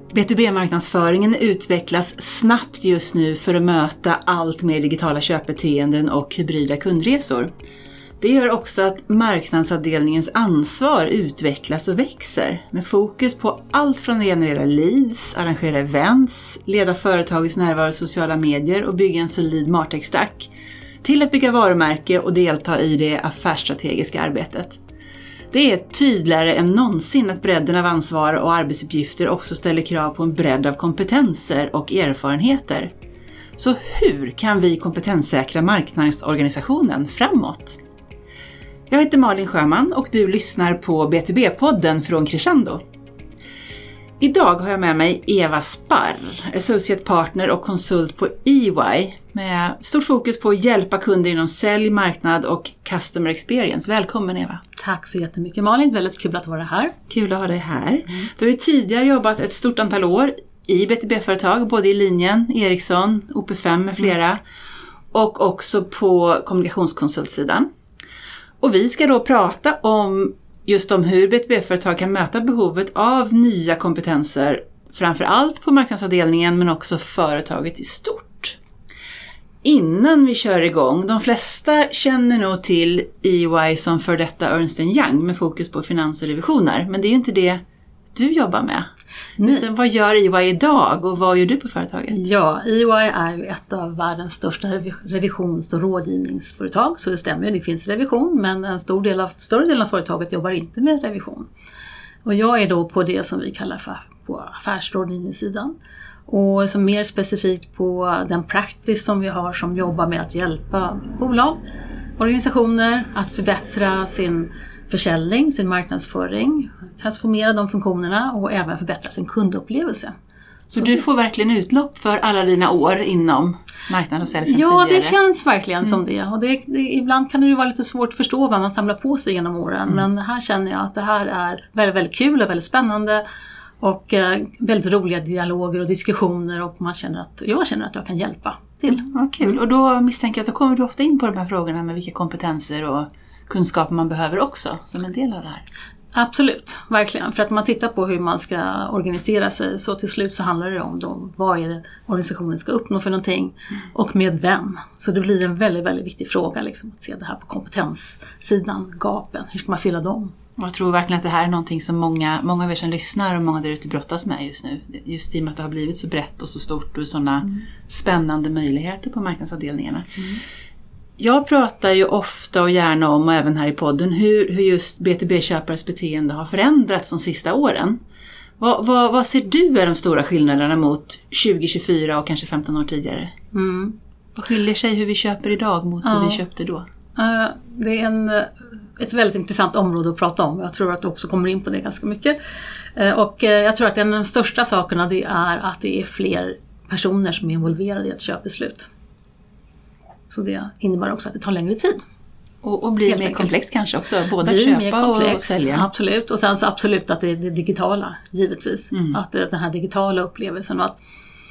B2B-marknadsföringen utvecklas snabbt just nu för att möta allt mer digitala köpbeteenden och hybrida kundresor. Det gör också att marknadsavdelningens ansvar utvecklas och växer med fokus på allt från att generera leads, arrangera events, leda företagets närvaro i sociala medier och bygga en solid martech-stack till att bygga varumärke och delta i det affärsstrategiska arbetet. Det är tydligare än någonsin att bredden av ansvar och arbetsuppgifter också ställer krav på en bredd av kompetenser och erfarenheter. Så hur kan vi kompetenssäkra marknadsorganisationen framåt? Jag heter Malin Sjöman och du lyssnar på B2B-podden från Crescendo. Idag har jag med mig Eva Sparr, associate partner och konsult på EY med stort fokus på att hjälpa kunder inom sälj, marknad och customer experience. Välkommen Eva. Tack så jättemycket Malin, väldigt kul att vara här. Kul att ha dig här. Du har ju tidigare jobbat ett stort antal år i B2B-företag, både i linjen, Ericsson, OP5 med flera och också på kommunikationskonsultsidan. Och vi ska då prata om just om hur B2B-företag kan möta behovet av nya kompetenser, framför allt på marknadsavdelningen men också företaget i stort. Innan vi kör igång, de flesta känner nog till EY som för detta Ernst & Young med fokus på finans och revisioner, men det är ju inte det du jobbar med. Utan vad gör EY idag och vad gör du på företaget? Ja, EY är ju ett av världens största revisions- och rådgivningsföretag, så det stämmer, det finns revision, men en större del av företaget jobbar inte med revision. Och jag är då på det som vi kallar för på affärsrådgivningssidan. Och som mer specifikt på den practice som vi har som jobbar med att hjälpa bolag, organisationer att förbättra sin försäljning, sin marknadsföring, transformera de funktionerna och även förbättra sin kundupplevelse. Så du får verkligen utlopp för alla dina år inom marknad och sälj sedan tidigare? Ja, det känns verkligen som det. Och ibland kan det ju vara lite svårt att förstå vad man samlar på sig genom åren. Men här känner jag att det här är väldigt, väldigt kul och väldigt spännande. Och väldigt roliga dialoger och diskussioner. Och jag känner att jag kan hjälpa till. Vad kul. Och då misstänker jag att då kommer du ofta in på de här frågorna med vilka kompetenser och kunskaper man behöver också som en del av det här. Absolut, verkligen. För att man tittar på hur man ska organisera sig så till slut så handlar det om då, vad är det organisationen ska uppnå för någonting och med vem. Så det blir en väldigt, väldigt viktig fråga liksom, att se det här på kompetenssidan, gapen. Hur ska man fylla dem? Och jag tror verkligen att det här är någonting som många av er som lyssnar och många där ute brottas med just nu. Just i och med att det har blivit så brett och så stort och sådana spännande möjligheter på marknadsavdelningarna. Jag pratar ju ofta och gärna om, och även här i podden, hur just B2B-köpares beteende har förändrats de sista åren. Vad ser du är de stora skillnaderna mot 2024 och kanske 15 år tidigare? Vad skiljer sig hur vi köper idag mot hur vi köpte då? Det är ett väldigt intressant område att prata om. Jag tror att du också kommer in på det ganska mycket. Och jag tror att en av de största sakerna det är att det är fler personer som är involverade i ett köpbeslut. Så det innebär också att det tar längre tid. Och blir mer komplext kanske också, både att köpa och sälja. Absolut, och sen så absolut att det är det digitala, givetvis. Att den här digitala upplevelsen och att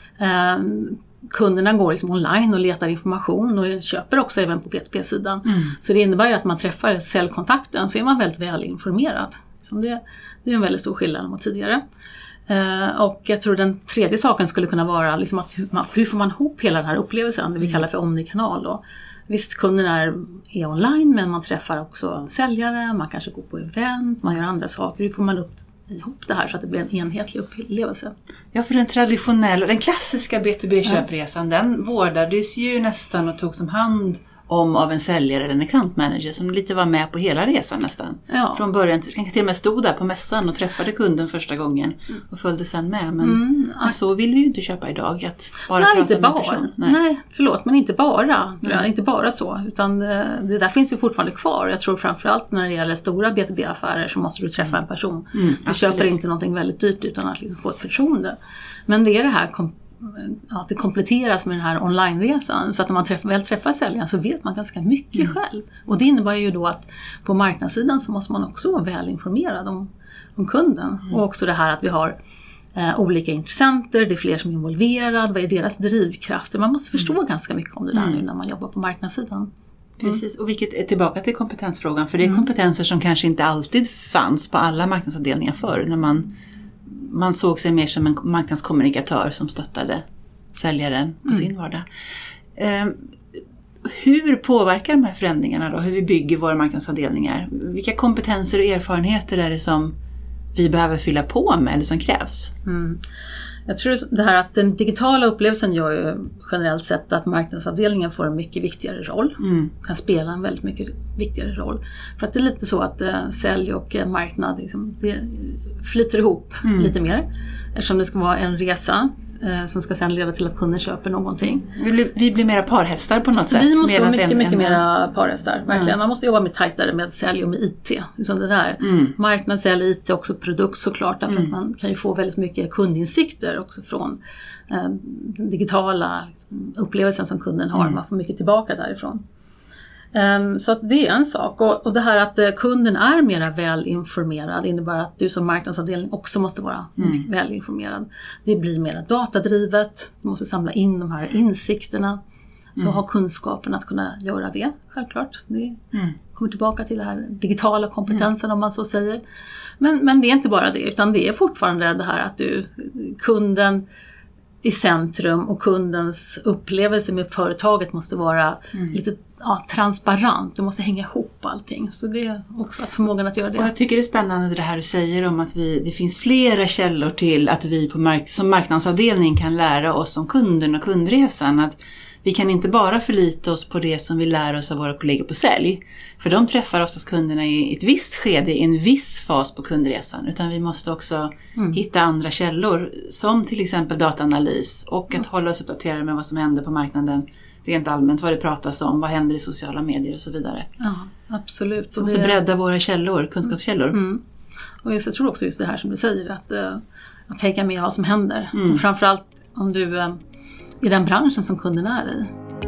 kunderna går liksom online och letar information och köper också även på B2B-sidan. Så det innebär ju att man träffar säljkontakten så är man väldigt väl informerad. Så det är en väldigt stor skillnad mot tidigare. Och jag tror den tredje saken skulle kunna vara liksom att hur får man ihop hela den här upplevelsen, det vi kallar för omnikanal då. Visst, kunderna är online men man träffar också säljare, man kanske går på event, man gör andra saker. Hur får man ihop det här så att det blir en enhetlig upplevelse? Ja, för den klassiska B2B-köpresan, den vårdades ju nästan och togs om hand av en säljare eller en account manager som lite var med på hela resan nästan. Ja. Från början, kanske till och med stod där på mässan och träffade kunden första gången och följde sen med. Men så vill vi ju inte köpa idag, att bara prata med en person. Nej, förlåt, men inte bara. Inte bara så, utan det där finns ju fortfarande kvar. Jag tror framförallt när det gäller stora B2B-affärer så måste du träffa en person. Du köper inte någonting väldigt dyrt utan att liksom få ett förtroende. Men det är det här att det kompletteras med den här online-resan så att när man väl träffar säljaren så vet man ganska mycket själv. Och det innebär ju då att på marknadssidan så måste man också vara väl informerad om kunden. Och också det här att vi har olika intressenter, det är fler som är involverade, vad är deras drivkrafter. Man måste förstå ganska mycket om det där nu när man jobbar på marknadssidan. Precis, och vilket är tillbaka till kompetensfrågan, för det är kompetenser som kanske inte alltid fanns på alla marknadsavdelningar förr när man man såg sig mer som en marknadskommunikatör som stöttade säljaren på sin vardag. Hur påverkar de här förändringarna då? Hur vi bygger våra marknadsavdelningar? Vilka kompetenser och erfarenheter är det som vi behöver fylla på med eller som krävs? Jag tror det här att den digitala upplevelsen gör ju generellt sett att marknadsavdelningen får en mycket viktigare roll. Kan spela en väldigt mycket viktigare roll. För att det är lite så att sälj och marknad liksom, det flyter ihop lite mer. Eftersom det ska vara en resa som ska sedan leda till att kunden köper någonting. Vi blir mera parhästar på något sätt. Vi måste vara mycket mera parhästar. Verkligen. Man måste jobba med tajtare med sälj och med IT. Liksom det där. Marknad, sälj, IT också produkt såklart. Därför att man kan ju få väldigt mycket kundinsikter också från den digitala upplevelsen som kunden har. Man får mycket tillbaka därifrån. Så att det är en sak. Och det här att kunden är mera välinformerad innebär att du som marknadsavdelning också måste vara välinformerad. Det blir mera datadrivet. Du måste samla in de här insikterna. Så ha kunskapen att kunna göra det, självklart. Det kommer tillbaka till den här digitala kompetensen om man så säger. Men det är inte bara det, utan det är fortfarande det här att kunden i centrum och kundens upplevelse med företaget måste vara lite transparent. Det måste hänga ihop allting. Så det är också förmågan att göra det. Och jag tycker det är spännande det här du säger om att det finns flera källor till att vi som marknadsavdelning kan lära oss om kunden och kundresan. Att vi kan inte bara förlita oss på det som vi lär oss av våra kollegor på sälj. För de träffar oftast kunderna i ett visst skede, i en viss fas på kundresan. Utan vi måste också hitta andra källor som till exempel dataanalys. Och att hålla oss uppdaterade med vad som händer på marknaden rent allmänt. Vad det pratas om, vad händer i sociala medier och så vidare. Ja, absolut. Så vi måste bredda våra källor, kunskapskällor. Och jag tror också just det här som du säger. Att tänka med vad som händer. Och framförallt om du i den branschen som kunden är i.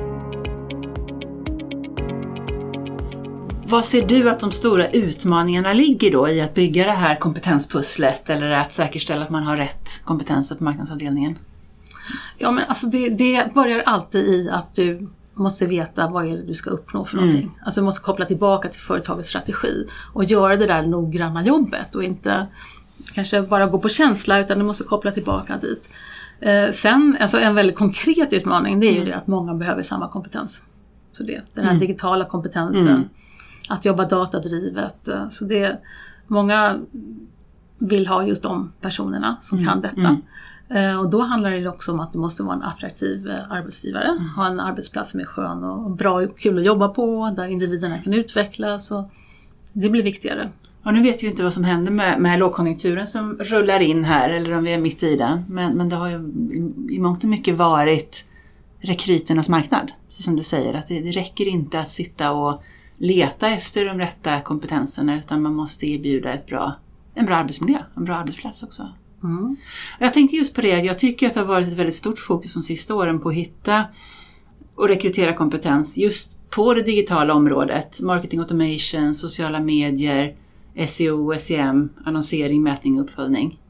Vad ser du att de stora utmaningarna ligger då i att bygga det här kompetenspusslet eller att säkerställa att man har rätt kompetenser på marknadsavdelningen? Ja, men alltså det börjar alltid i att du måste veta vad är det du ska uppnå för någonting. Alltså du måste koppla tillbaka till företagets strategi och göra det där noggranna jobbet och inte kanske bara gå på känsla utan du måste koppla tillbaka dit. Sen, alltså en väldigt konkret utmaning det är ju det att många behöver samma kompetens. Så den här digitala kompetensen, att jobba datadrivet. Så många vill ha just de personerna som kan detta. Och då handlar det också om att det måste vara en attraktiv arbetsgivare. Ha en arbetsplats som är skön och bra och kul att jobba på, där individerna kan utvecklas. Och det blir viktigare. Och nu vet vi inte vad som händer med lågkonjunkturen som rullar in här eller om vi är mitt i den. Men det har ju i mångt och mycket varit rekryternas marknad. Precis som du säger, att det räcker inte att sitta och leta efter de rätta kompetenserna utan man måste erbjuda en bra arbetsmiljö, en bra arbetsplats också. Jag tänkte just på det, jag tycker att det har varit ett väldigt stort fokus de sista åren på att hitta och rekrytera kompetens just på det digitala området. Marketing automation, sociala medier, SEO, SEM, annonsering, mätning och uppföljning.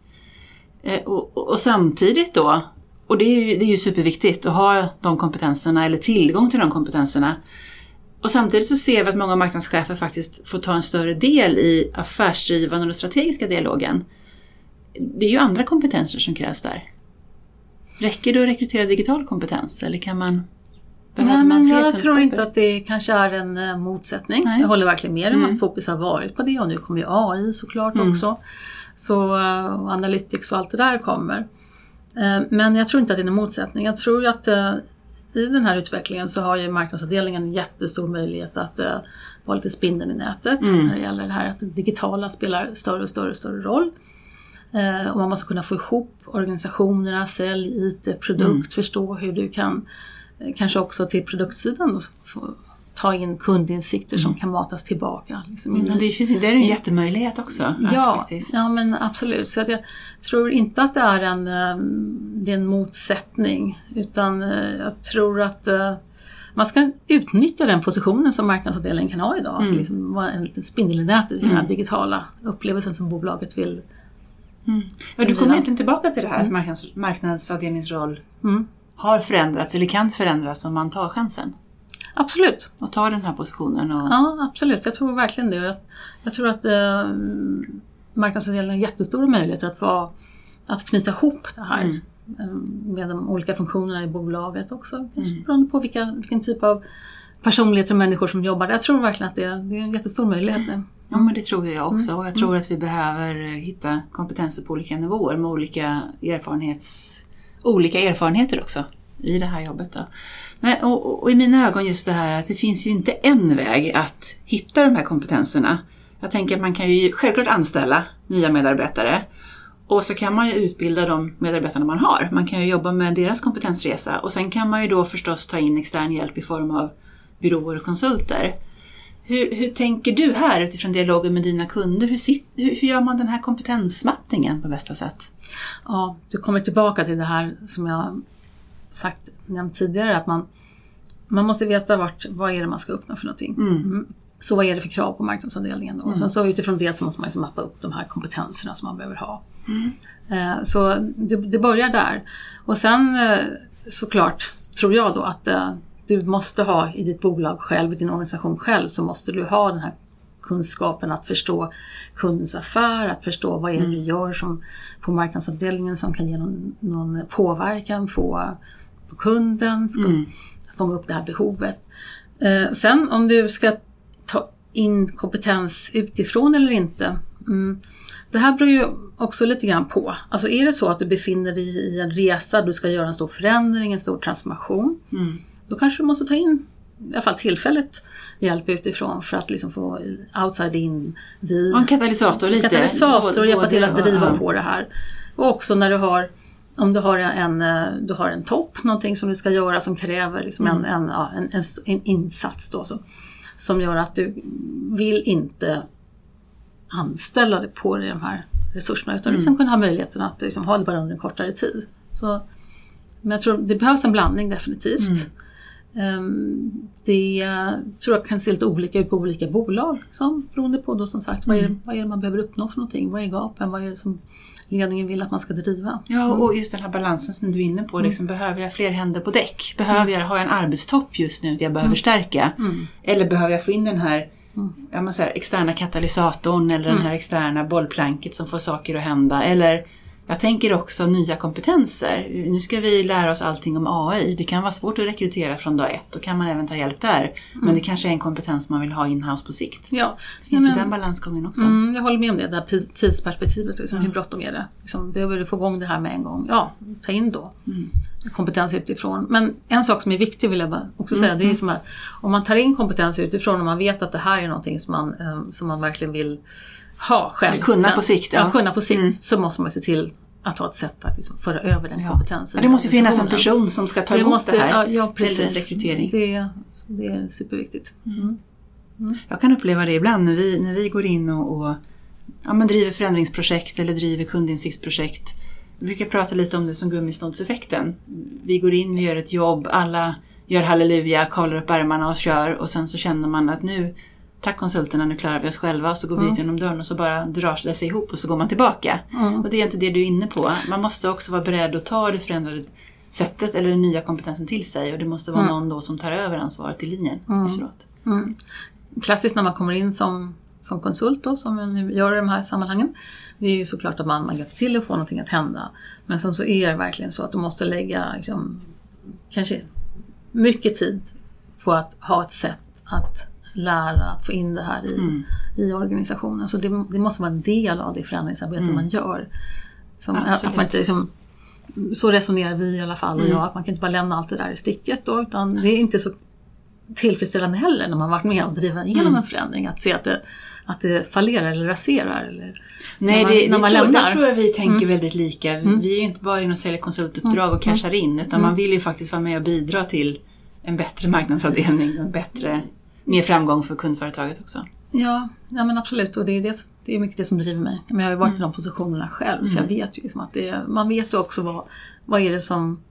Och samtidigt då, och det är ju superviktigt att ha de kompetenserna eller tillgång till de kompetenserna. Och samtidigt så ser vi att många marknadschefer faktiskt får ta en större del i affärsdrivande och strategiska dialogen. Det är ju andra kompetenser som krävs där. Räcker det att rekrytera digital kompetens eller kan man... Nej, men jag tror inte att det kanske är en motsättning. Nej. Jag håller verkligen med om att fokus har varit på det och nu kommer ju AI såklart också. Så analytics och allt det där kommer. Men jag tror inte att det är en motsättning. Jag tror att i den här utvecklingen så har ju marknadsavdelningen en jättestor möjlighet att vara lite spindeln i nätet när det gäller det här att det digitala spelar större roll. Och man måste kunna få ihop organisationerna, sälj, IT, produkt, förstå hur du kan kanske också till produktsidan och få ta in kundinsikter som kan matas tillbaka. Liksom det är en jättemöjlighet också. Ja, men absolut. Så att jag tror inte att det är en motsättning utan jag tror att man ska utnyttja den positionen som marknadsavdelningen kan ha idag. Att liksom vara en liten spindel i nätet i den här digitala upplevelsen som bolaget vill. Och du kommer egentligen tillbaka till det här att marknadsavdelningens roll har förändrats eller kan förändras om man tar chansen. Absolut. Och tar den här positionen. Ja, absolut. Jag tror verkligen det. Jag tror att marknadsavdelningen har jättestora möjligheter att vara att knyta ihop det här med de olika funktionerna i bolaget också. Beroende på vilken typ av personligheter och människor som jobbar. Jag tror verkligen att det är en jättestor möjlighet nu. Ja, men det tror jag också. Och jag tror att vi behöver hitta kompetenser på olika nivåer med olika erfarenheter också i det här jobbet. Då. Men, och i mina ögon just det här att det finns ju inte en väg att hitta de här kompetenserna. Jag tänker att man kan ju självklart anställa nya medarbetare. Och så kan man ju utbilda de medarbetarna man har. Man kan ju jobba med deras kompetensresa. Och sen kan man ju då förstås ta in extern hjälp i form av byråer och konsulter. Hur tänker du här utifrån dialogen med dina kunder? Hur gör man den här kompetensmappningen på bästa sätt? Ja, du kommer tillbaka till det här som jag nämnt tidigare. Att man måste veta vad är det man ska uppnå för någonting. Så vad är det för krav på marknadsavdelningen då? Sen så utifrån det så måste man liksom mappa upp de här kompetenserna som man behöver ha. Så det börjar där. Och sen såklart tror jag då att du måste ha i ditt bolag själv, i din organisation själv, så måste du ha den här kunskapen att förstå kundens affär, att förstå vad är det du gör som på marknadsavdelningen som kan ge någon påverkan på kunden, fånga upp det här behovet. Sen om du ska ta in kompetens utifrån eller inte, det här beror ju också lite grann på. Alltså är det så att du befinner dig i en resa, du ska göra en stor förändring, en stor transformation, då kanske du måste ta in i alla fall tillfälligt hjälp utifrån för att liksom få outside in en katalysator lite. Katalysator och hjälpa till att driva på det här. Och också när om du har en topp, någonting som du ska göra som kräver liksom en insats då, som gör att du vill inte anställa dig på de här resurserna utan du ska kunna ha möjligheten att liksom ha det bara under en kortare tid. Men jag tror det behövs en blandning definitivt. Det tror jag kan se lite olika ut på olika bolag beroende på då som sagt vad är det man behöver uppnå för någonting, vad är gapen, vad är det som ledningen vill att man ska driva. Ja, och just den här balansen som du är inne på, liksom, behöver jag fler händer på däck? Behöver jag ha en arbetstopp just nu jag behöver stärka? Eller behöver jag få in den här externa katalysatorn eller den här externa bollplanket som får saker att hända? Eller jag tänker också nya kompetenser. Nu ska vi lära oss allting om AI. Det kan vara svårt att rekrytera från dag ett. Då kan man även ta hjälp där. Men det kanske är en kompetens man vill ha in-house på sikt. Ja. Det finns ju den balansgången också. Jag håller med om det där tidsperspektivet. Liksom, hur bråttom är det? Liksom, behöver du få igång det här med en gång? Ja, ta in då. Kompetens utifrån. Men en sak som är viktig vill jag bara också säga. Det är som att om man tar in kompetens utifrån och man vet att det här är någonting som man verkligen vill ha själv. Kunna på sikt. Ja, kunna på sikt. Så måste man se till att ha ett sätt att liksom föra över den kompetensen. Ja, det måste finnas en person som ska ta emot det här. Ja, precis. Eller en rekrytering. Det är superviktigt. Jag kan uppleva det ibland när vi går in och driver förändringsprojekt eller driver kundinsiktsprojekt. Vi brukar prata lite om det som gummisnodseffekten. Vi går in, vi gör ett jobb, alla gör halleluja, kavlar upp ärmarna och kör. Och sen så känner man att nu, tack konsulterna, nu klarar vi oss själva. Och så går vi ut genom dörren och så bara drar det sig ihop och så går man tillbaka. Och det är inte det du är inne på. Man måste också vara beredd att ta det förändrade sättet eller den nya kompetensen till sig. Och det måste vara någon då som tar över ansvaret i linjen efteråt. Klassiskt när man kommer in som konsult då, som vi nu gör i de här sammanhangen. Det är ju såklart att man hjälper till att få någonting att hända. Men sen så är det verkligen så att du måste lägga liksom, kanske mycket tid på att ha ett sätt att lära att få in det här i organisationen. Så det måste vara en del av det förändringsarbete man gör. Att man inte liksom, så resonerar vi i alla fall och jag, att man kan inte bara lämna allt det där i sticket då, utan det är inte så tillfredsställande heller när man varit med och driva igenom en förändring att se att det fallerar eller raserar eller när man lämnar. Det tror jag vi tänker väldigt lika. Vi är ju inte bara in och säljer konsultuppdrag och cashar in, utan man vill ju faktiskt vara med och bidra till en bättre marknadsavdelning och mer framgång för kundföretaget också. Ja, men absolut, och det är mycket det som driver mig. Men jag har ju varit i de positionerna själv, så jag vet ju liksom att man vet ju också vad är det som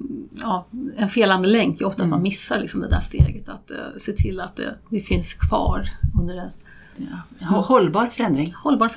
en felande länk är ofta att man missar liksom det där steget att se till att det finns kvar under det. Hållbar förändring.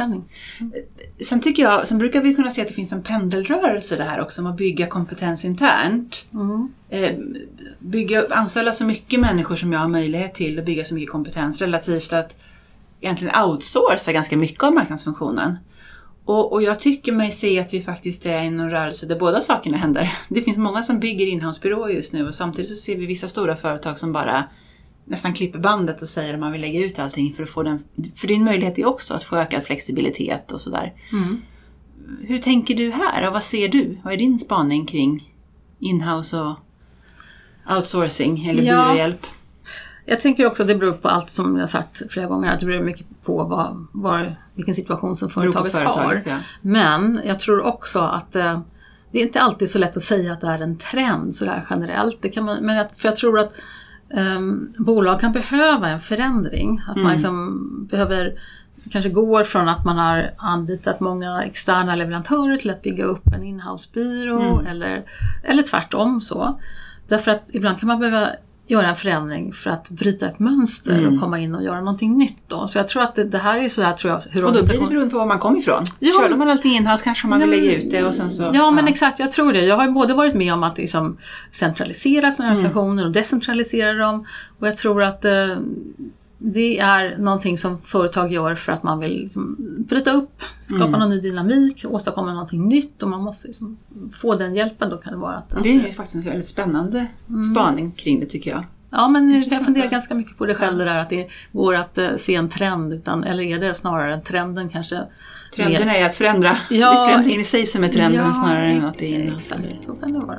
Sen brukar vi kunna se att det finns en pendelrörelse det här också om att bygga kompetens internt. Anställa så mycket människor som jag har möjlighet till och bygga så mycket kompetens relativt att egentligen outsourca ganska mycket av marknadsfunktionen. Och jag tycker mig se att vi faktiskt är i en rörelse där båda sakerna händer. Det finns många som bygger inhousebyråer just nu och samtidigt så ser vi vissa stora företag som bara nästan klipper bandet och säger att man vill lägga ut allting för att få den. För din möjlighet är också att få ökad flexibilitet och sådär. Hur tänker du här och vad ser du? Vad är din spaning kring inhouse och outsourcing eller byråhjälp? Jag tänker också att det beror på allt som jag sagt flera gånger. Att det beror mycket på vilken situation som företaget har. Ja. Men jag tror också att det är inte alltid så lätt att säga att det är en trend så där generellt. Det kan man, för jag tror att bolag kan behöva en förändring. Att man liksom behöver kanske går från att man har anlitat många externa leverantörer till att bygga upp en inhousebyrå eller tvärtom så. Därför att ibland kan man behöva göra en förändring för att bryta ett mönster och komma in och göra någonting nytt då. Så jag tror att det här är så här tror jag. Hur och då blir det beroende på var man kommer ifrån. Ja. Körde man allting inhouse kanske man vill lägga ut det och sen så... Ja, men exakt, jag tror det. Jag har både varit med om att liksom centralisera sådana organisationer och decentralisera dem. Och jag tror att det är någonting som företag gör för att man vill liksom bryta upp, skapa någon ny dynamik, åstadkomma någonting nytt och man måste liksom få den hjälpen då kan det vara att... Det är ju faktiskt en väldigt spännande spaning kring det tycker jag. Ja, men jag funderar ganska mycket på det själv det där att det går att se en trend eller är det snarare trenden kanske... Trenden är att förändra. Ja, det är förändringen i sig som är trenden snarare än att det är exakt, så kan det vara.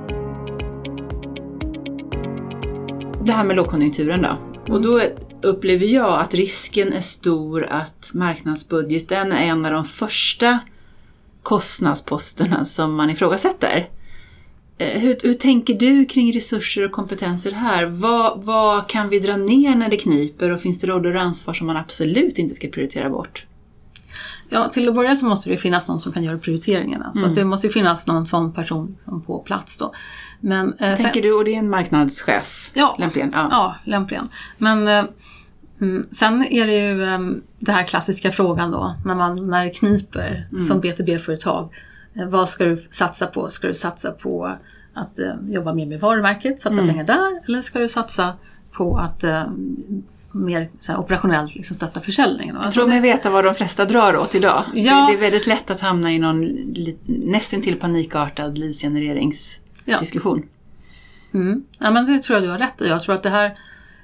Det här med lågkonjunkturen då. Och då upplever jag att risken är stor att marknadsbudgeten är en av de första kostnadsposterna som man ifrågasätter. Hur tänker du kring resurser och kompetenser här? Vad kan vi dra ner när det kniper och finns det roller och ansvar som man absolut inte ska prioritera bort? Ja, till att börja så måste det finnas någon som kan göra prioriteringarna. Så att det måste finnas någon sån person på plats då. Men, tänker du, och det är en marknadschef lämpligen? Ja, lämpligen. Men sen är det ju det här klassiska frågan då, när det kniper som B2B-företag. Vad ska du satsa på? Ska du satsa på att jobba mer med varumärket, satsa pengar där? Eller ska du satsa på att mer så här, operationellt liksom, stötta försäljningen? Jag tror mig veta vad de flesta drar åt idag. Ja. Det är väldigt lätt att hamna i någon nästan till panikartad leadsgenereringsdiskussion. Ja, men det tror jag du har rätt i. Jag tror att det här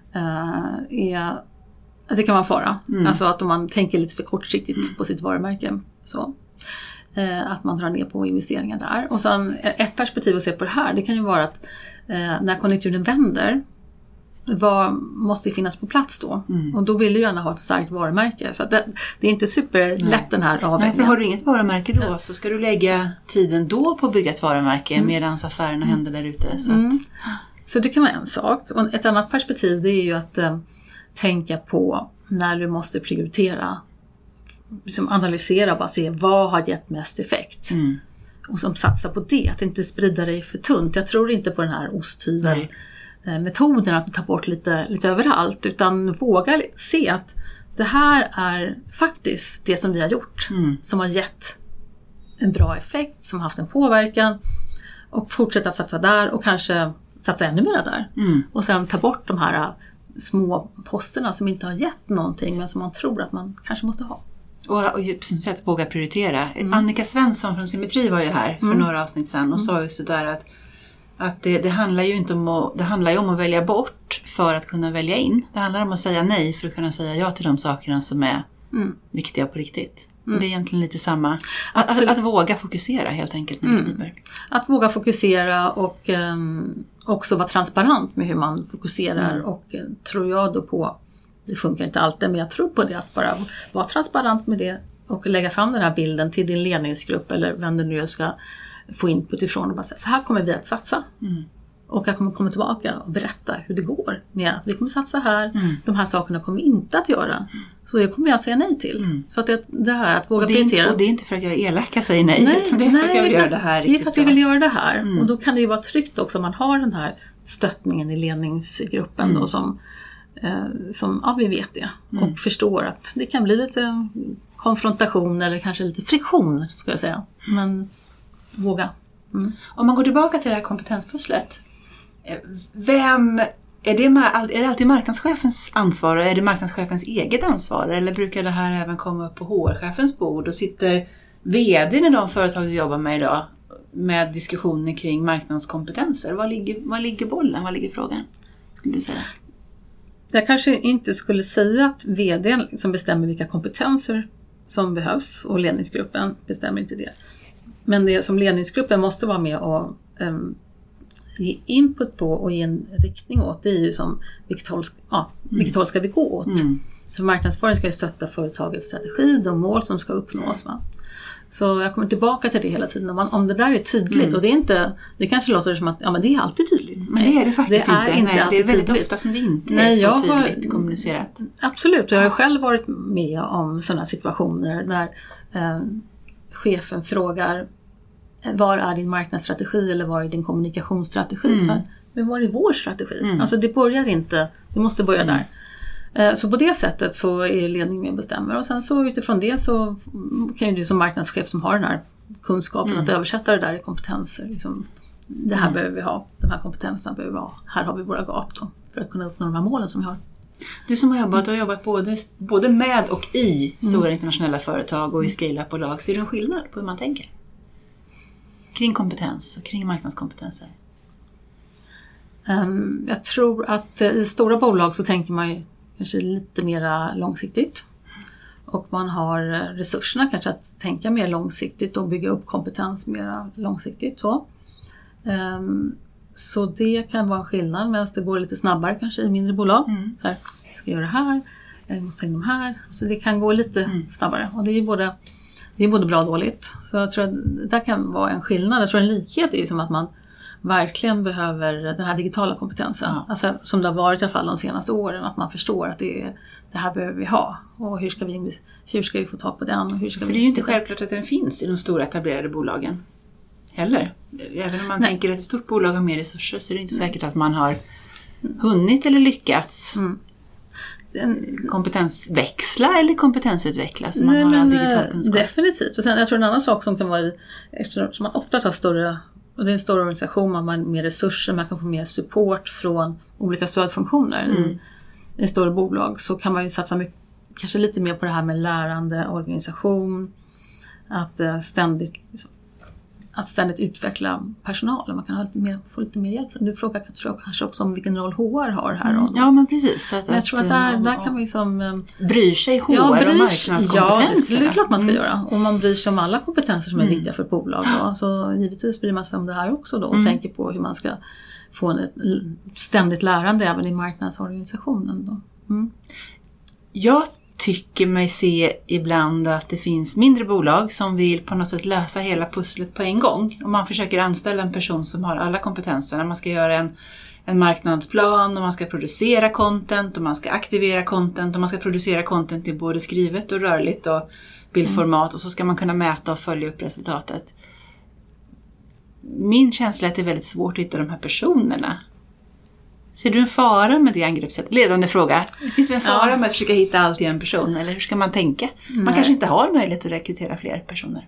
det kan vara fara. Alltså att om man tänker lite för kortsiktigt på sitt varumärke så. Att man drar ner på investeringar där. Och sen ett perspektiv att se på det här, det kan ju vara att när konjunkturen vänder, vad måste finnas på plats då? Och då vill du gärna ha ett starkt varumärke. Så att det är inte superlätt den här avvägningen. Nej, för har du inget varumärke då så ska du lägga tiden då på att bygga ett varumärke medan affärerna händer där ute. Så det kan vara en sak. Och ett annat perspektiv det är ju att tänka på när du måste prioritera. Liksom analysera och bara se vad har gett mest effekt. Och som satsar på det. Att inte sprida dig för tunt. Jag tror inte på den här osthyvel-metoden att ta bort lite överallt. Utan våga se att det här är faktiskt det som vi har gjort. Som har gett en bra effekt. Som har haft en påverkan. Och fortsätta satsa där och kanske satsa ännu mer där. Och sen ta bort de här små posterna som inte har gett någonting. Men som man tror att man kanske måste ha. Och som sagt, våga prioritera. Annika Svensson från Symmetri var ju här för några avsnitt sedan och sa just det där att det handlar ju inte det handlar ju om att välja bort för att kunna välja in. Det handlar om att säga nej för att kunna säga ja till de sakerna som är viktiga på riktigt. Och det är egentligen lite samma. Att våga fokusera helt enkelt när det kniper. Att våga fokusera och också vara transparent med hur man fokuserar och tror jag då på. Det funkar inte alltid, men jag tror på det att bara vara transparent med det och lägga fram den här bilden till din ledningsgrupp eller vem du nu ska få input ifrån och bara säga så här kommer vi att satsa. Och jag kommer komma tillbaka och berätta hur det går med att vi kommer satsa här, de här sakerna kommer vi inte att göra. Så det kommer jag säga nej till. Så att det här att våga prioritera. Och det är inte för att jag är elak jag säger nej. Det är för att jag vill göra det här riktigt. Det är för att vi vill göra det här. Och då kan det ju vara tryggt också om man har den här stöttningen i ledningsgruppen då, som vi vet det. Och förstår att det kan bli lite konfrontation eller kanske lite friktion ska jag säga. Men våga. Om man går tillbaka till det här kompetenspusslet. Är det alltid marknadschefens ansvar och är det marknadschefens eget ansvar? Eller brukar det här även komma upp på HR-chefens bord och sitter vd i de företag du jobbar med idag med diskussioner kring marknadskompetenser? Var ligger bollen? Var ligger frågan? Skulle du säga? Jag kanske inte skulle säga att vd som bestämmer vilka kompetenser som behövs och ledningsgruppen bestämmer inte det. Men det som ledningsgruppen måste vara med och ge input på och ge en riktning åt, det är ju som vilket håll ska vi gå åt. Så marknadsföring ska ju stötta företagets strategi, de mål som ska uppnås. Va? Så jag kommer tillbaka till det hela tiden. Om det där är tydligt, och det kanske låter som att men det är alltid tydligt. Men det är det faktiskt inte. Nej, det är väldigt tydligt. ofta som det inte är så tydligt kommunicerat. Absolut, jag har själv varit med om sådana situationer där chefen frågar: var är din marknadsstrategi eller var är din kommunikationsstrategi? Så här, men var är vår strategi? Alltså det måste börja där. Så på det sättet så är ledningen med och bestämmer. Och sen så utifrån det så kan ju du som marknadschef som har den här kunskapen att översätta det där i kompetenser. Liksom, det här behöver vi ha, de här kompetenserna behöver vi ha. Här har vi våra gap då, för att kunna uppnå de här målen som vi har. Du som har jobbat både med och i stora internationella företag och i scale-up-bolag, ser du en skillnad på hur man tänker? Kring kompetens och kring marknadskompetenser? Jag tror att i stora bolag så tänker man ju kanske lite mer långsiktigt. Och man har resurserna kanske att tänka mer långsiktigt och bygga upp kompetens mer långsiktigt. Så det kan vara en skillnad, medan det går lite snabbare kanske i mindre bolag. Så här, jag ska göra det här, jag måste ta in de här. Så det kan gå lite snabbare. Och det är både bra och dåligt. Så jag tror att det kan vara en skillnad. Jag tror en likhet är som att man verkligen behöver den här digitala kompetensen. Ja. Alltså, som det har varit i alla fall de senaste åren. Att man förstår att det här behöver vi ha. Och hur ska vi få tag på den? Och För det är ju inte självklart att den finns i de stora etablerade bolagen. Heller. Även om man tänker att ett stort bolag har mer resurser, så är det inte säkert att man har hunnit eller lyckats kompetensväxla eller kompetensutveckla. Så man har all digital kunskap. Definitivt. Och sen jag tror en annan sak som kan vara eftersom man ofta tar större, och det är en stor organisation, man har mer resurser, man kan få mer support från olika stödfunktioner i ett större bolag, så kan man ju satsa mycket, kanske lite mer på det här med lärande, organisation, att ständigt utveckla personal. Man kan få lite mer hjälp. Du frågar kanske också om vilken roll HR har här. Ja, men precis. Men jag tror att där kan man liksom bryr sig HR och marknadskompetenser. Ja, det är klart man ska göra. Och man bryr sig om alla kompetenser som är viktiga för ett bolag. Då. Så givetvis bryr man sig om det här också då, och tänker på hur man ska få ett ständigt lärande även i marknadsorganisationen då. Jag tycker mig se ibland att det finns mindre bolag som vill på något sätt lösa hela pusslet på en gång. Och man försöker anställa en person som har alla kompetenser. När man ska göra en marknadsplan, och man ska producera content, och man ska aktivera content, och man ska producera content i både skrivet och rörligt och bildformat, och så ska man kunna mäta och följa upp resultatet. Min känsla är att det är väldigt svårt att hitta de här personerna. Ser du en fara med det angreppssättet? Ledande fråga. Finns det en fara med att försöka hitta allt i en person? Eller hur ska man tänka? Man kanske inte har möjlighet att rekrytera fler personer.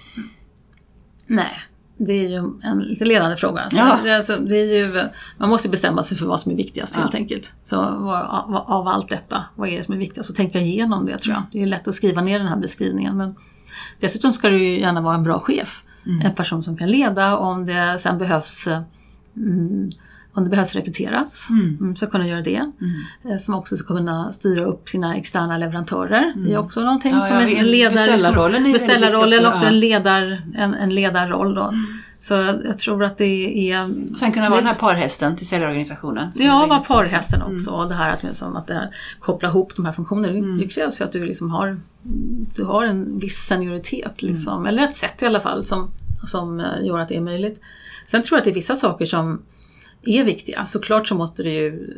Nej, det är ju en lite ledande fråga. Det är ju, man måste bestämma sig för vad som är viktigast helt enkelt. Så av allt detta, vad är det som är viktigast? Så tänka igenom det, tror jag. Det är ju lätt att skriva ner den här beskrivningen. Men dessutom ska det ju gärna vara en bra chef. En person som kan leda, om det sen behövs... Om det behövs rekryteras, så kunna göra det. Som också ska kunna styra upp sina externa leverantörer. Det är också någonting som är en beställarroll eller också en ledarroll. Då. Så jag tror att det är... Sen kunna vara den här parhästen till säljorganisationen. Ja, vara parhästen också. Och det här att det här, koppla ihop de här funktionerna. Det krävs ju att du liksom har en viss senioritet. Liksom, eller ett sätt i alla fall som gör att det är möjligt. Sen tror jag att det är vissa saker som är viktiga. Såklart så måste du ju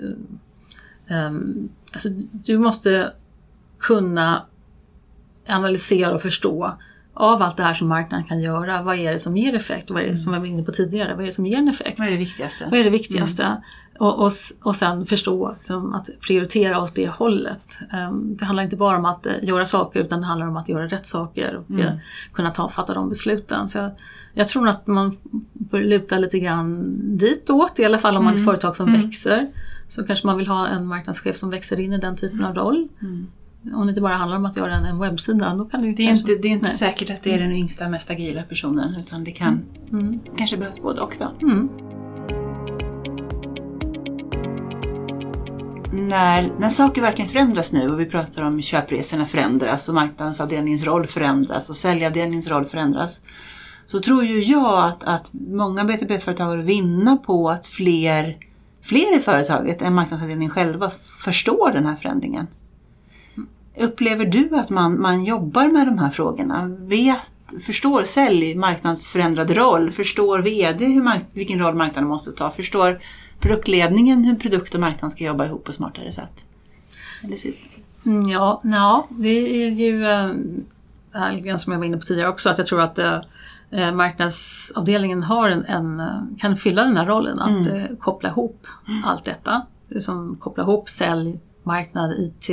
du måste kunna analysera och förstå av allt det här som marknaden kan göra. Vad är det som ger effekt? Vad är det som jag var inne på tidigare? Vad är det som ger en effekt? Vad är det viktigaste? Och sen förstå liksom, att prioritera åt det hållet. Det handlar inte bara om att göra saker, utan det handlar om att göra rätt saker och kunna fatta de besluten. Så jag tror att man bör luta lite grann ditåt, i alla fall om man är ett företag som växer. Så kanske man vill ha en marknadschef som växer in i den typen av roll. Om det inte bara handlar om att göra en webbsida, då kan det är inte säkert att det är den yngsta, mest agila personen, utan det kan kanske behövs både och då. När saker verkligen förändras nu och vi pratar om köpresorna förändras och marknadsavdelningens roll förändras och säljavdelningens roll förändras, så tror ju jag att många B2B-företagare vinner på att fler i företaget än marknadsavdelningen själva förstår den här förändringen. Upplever du att man jobbar med de här frågorna? Förstår sälj marknadsförändrad roll? Förstår vd vilken roll marknaden måste ta? Förstår produktledningen hur produkt och marknad ska jobba ihop på smartare sätt? Ja, det är ju som jag var inne på tidigare också, att jag tror att marknadsavdelningen har kan fylla den här rollen att koppla ihop allt detta. Det som kopplar ihop sälj, marknad, IT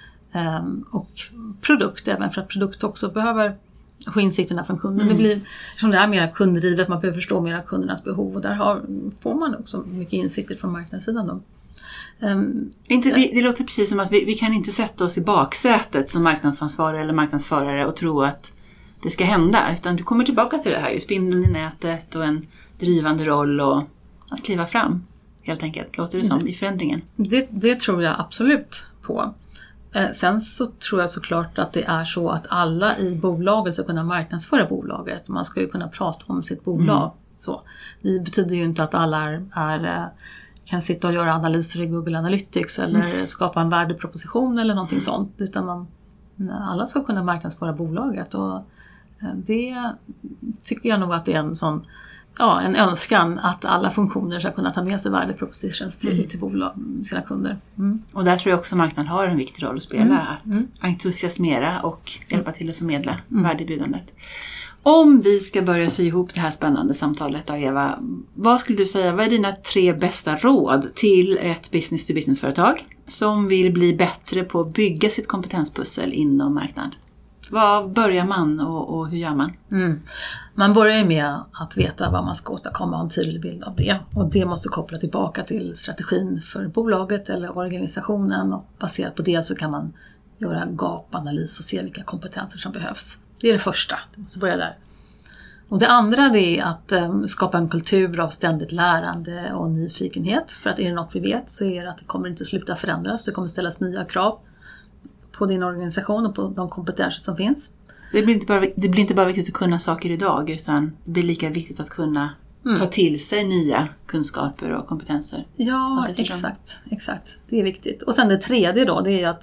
och produkt, även för att produkt också behöver få insikterna från kunden. Det blir, som det är mer kunddrivet, man behöver förstå mer kundernas behov, och där får man också mycket insikter från marknadssidan då. Det låter precis som att vi kan inte sätta oss i baksätet som marknadsansvarig eller marknadsförare och tro att det ska hända, utan du kommer tillbaka till det här, spindeln i nätet och en drivande roll och att kliva fram helt enkelt, låter det som i förändringen. Det tror jag absolut på. Sen så tror jag såklart att det är så att alla i bolaget ska kunna marknadsföra bolaget. Man ska ju kunna prata om sitt bolag. Så. Det betyder ju inte att alla kan sitta och göra analyser i Google Analytics eller skapa en värdeproposition eller någonting sånt. Utan alla ska kunna marknadsföra bolaget, och det tycker jag nog att det är en önskan att alla funktioner ska kunna ta med sig värdepropositions till sina kunder. Och där tror jag också marknaden har en viktig roll att spela, att entusiasmera och hjälpa till att förmedla värdebjudandet. Om vi ska börja sy ihop det här spännande samtalet då, Eva, vad skulle du säga, vad är dina 3 bästa råd till ett business-to-business-företag som vill bli bättre på att bygga sitt kompetenspussel inom marknad? Vad börjar man och hur gör man? Man börjar med att veta vad man ska åstadkomma och en tydlig bild av det. Och det måste koppla tillbaka till strategin för bolaget eller organisationen. Och baserat på det så kan man göra gapanalys och se vilka kompetenser som behövs. Det är det första, du måste börja där. Och det andra, det är att skapa en kultur av ständigt lärande och nyfikenhet. För att är det något vi vet så är det att det kommer inte sluta förändras. Det kommer ställas nya krav på din organisation och på de kompetenser som finns. Det blir inte bara viktigt att kunna saker idag, utan det blir lika viktigt att kunna ta till sig nya kunskaper och kompetenser. Ja, exakt. Det är viktigt. Och sen det tredje då, det är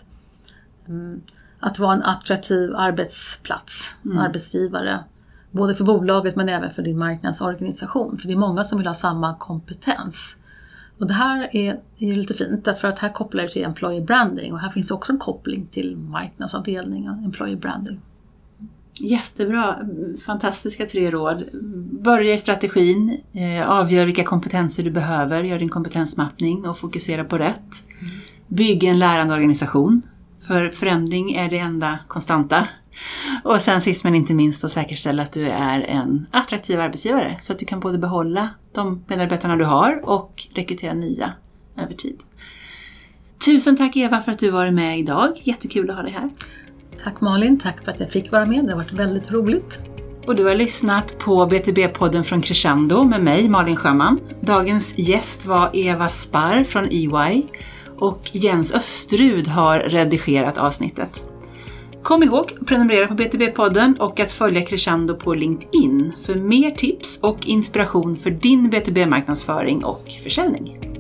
att vara en attraktiv arbetsplats, arbetsgivare. Både för bolaget men även för din marknadsorganisation. För det är många som vill ha samma kompetens. Och det här är lite fint, därför att här kopplar det till employer branding, och här finns också en koppling till marknadsavdelning och employer branding. Jättebra, fantastiska 3 råd. Börja i strategin, avgör vilka kompetenser du behöver, gör din kompetensmappning och fokusera på rätt. Bygg en lärande organisation, för förändring är det enda konstanta. Och sen sist men inte minst att säkerställa att du är en attraktiv arbetsgivare, så att du kan både behålla de medarbetarna du har och rekrytera nya över tid. Tusen tack Eva för att du var med idag. Jättekul att ha dig här. Tack Malin, tack för att jag fick vara med. Det har varit väldigt roligt. Och du har lyssnat på BTB-podden från Crescendo med mig, Malin Sjöman. Dagens gäst var Eva Sparr från EY och Jens Östrud har redigerat avsnittet. Kom ihåg att prenumerera på BTB-podden och att följa Crescendo på LinkedIn för mer tips och inspiration för din BTB-marknadsföring och försäljning.